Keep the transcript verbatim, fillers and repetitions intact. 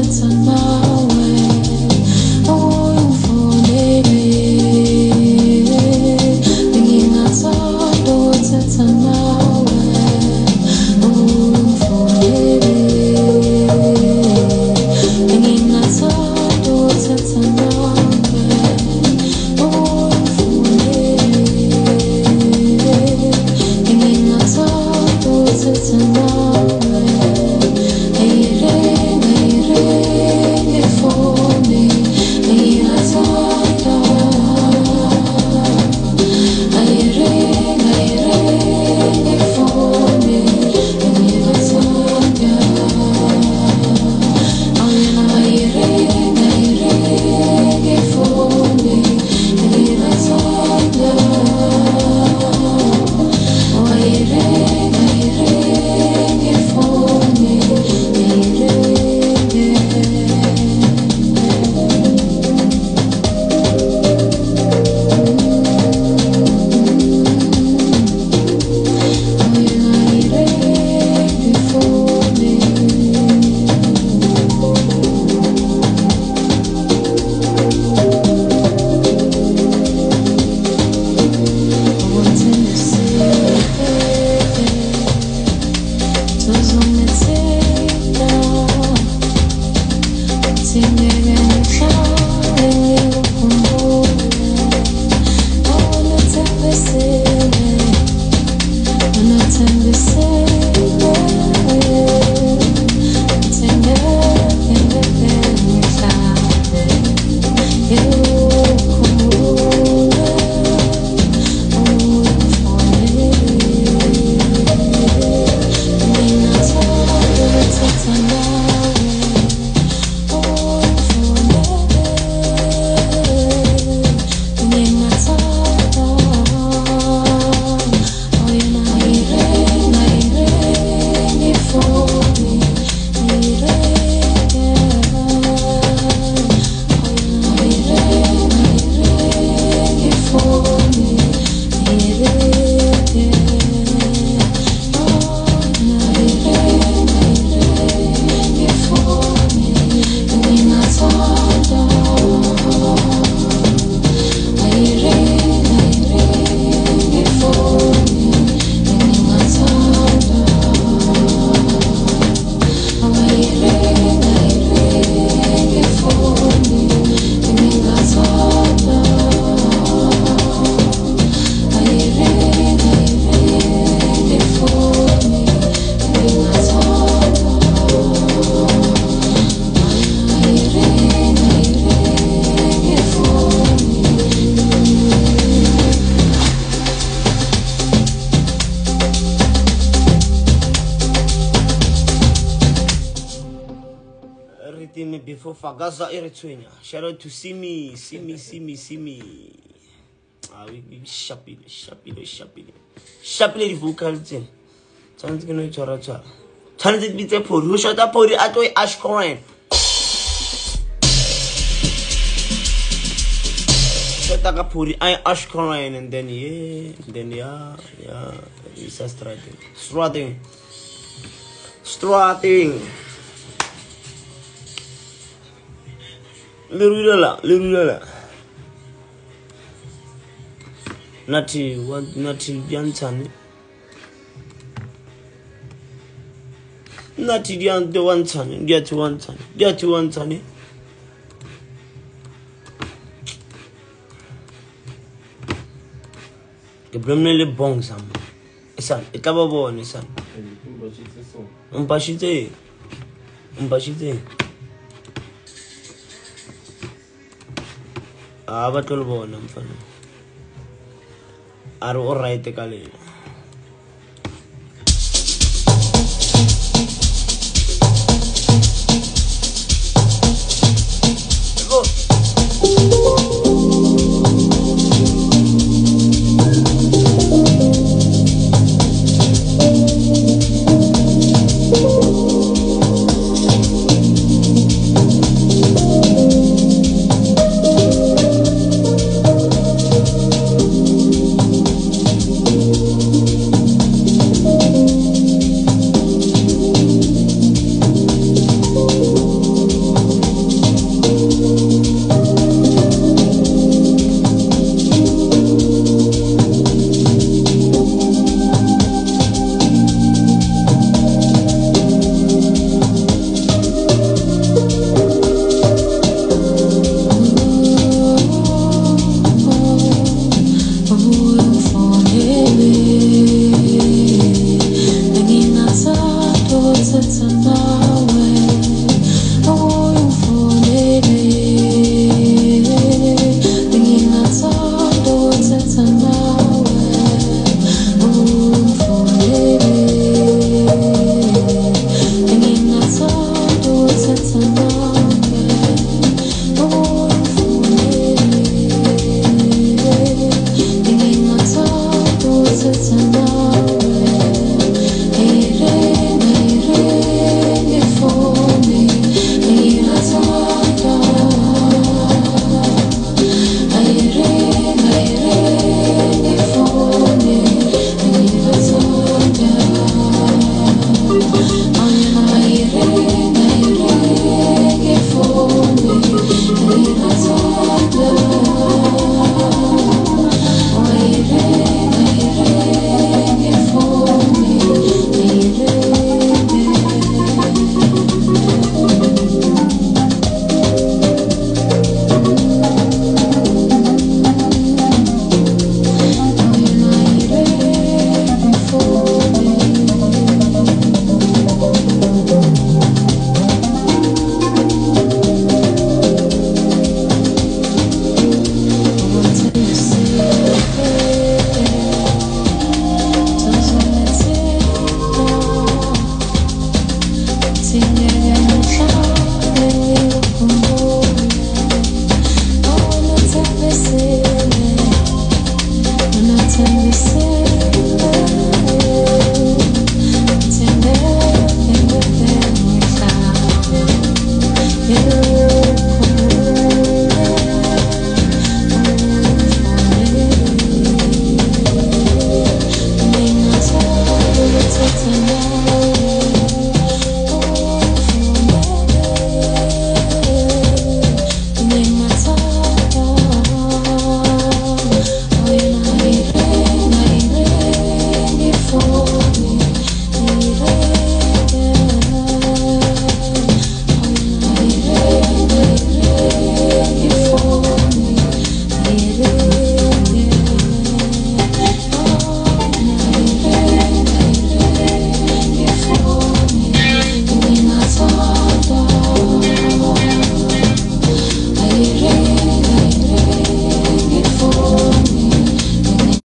Before Fagaza Eritrea. Shout out to see me, see me, see me, see me. Ah, we we sharply, sharply, sharply, sharply vocal thing. Sounds gonna chara chara. Sounds it bit a poor. Who shot up for the Atoy Ashcoran? Shot up for the Ashcoran and then yeah, then yeah, yeah. It's a strategy, strategy, strategy. Lirula, lirula. Nati, what? Nati, Biantan. Nati, the one ton, get to one ton, get to one ton. The Brumley bong some. Son, a tababo on his son. Umpashite, Umpashite. Ah, but all born, I'm funny. Are all right, the Kali. Thank you. missing you.